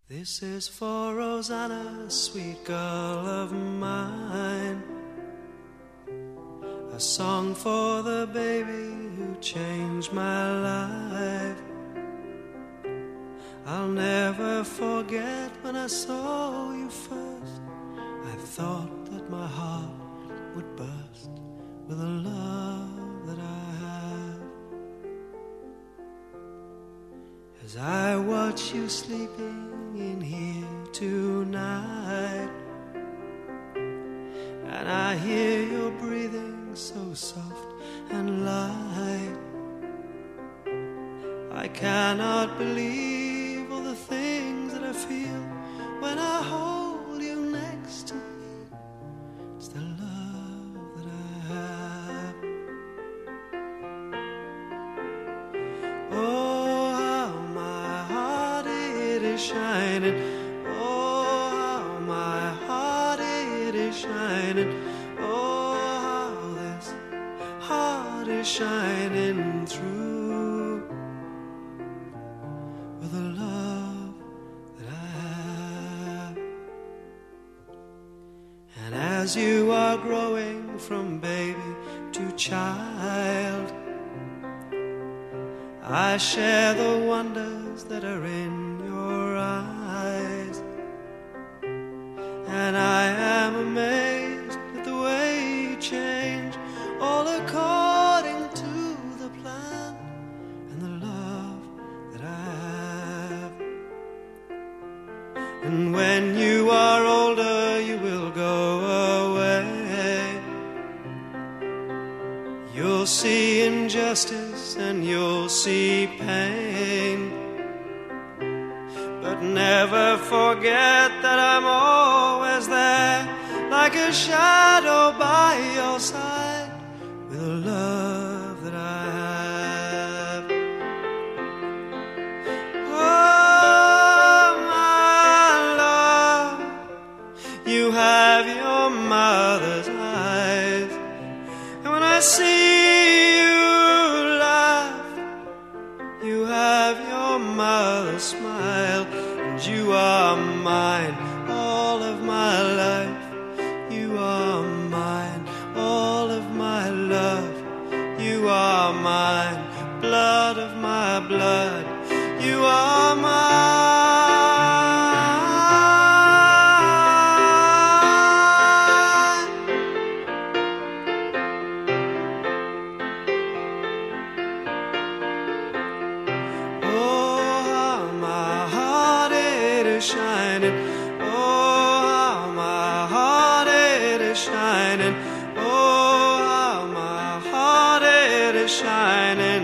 This is for Rosanna, sweet girl of mine. A song for the baby who changed my life. I'll never forget when I saw you first. I thought that my heart would burst with the love that I have. As I watch you sleeping in here tonight, and I hear your breathing so soft and light, I cannot believe all the things that I feel when I hold you next to me. It's the love that I have. Oh, how my heart it is shining. Oh, how my heart it is shining. Oh, how this heart is shining through with the love that I have. And as you are growing from baby to child, I share the wonders that are in your eyes, and I am amazed at the way you change, all according to the plan and the love that I have. And when you are older, you will go away. You'll see injustice and you'll see pain, but never forget that I'm always there, like a shadow by your side, with the love that I have. Oh, my love, you have your mother's eyes, and when I see you laugh, you have your mother's smile, and you are mine, all of my life. You are mine, all of my love. You are mine, blood of my blood. You are mine. Oh, how my heart it is shining. Oh, how my heart it is shining. Oh, how my heart it is shining.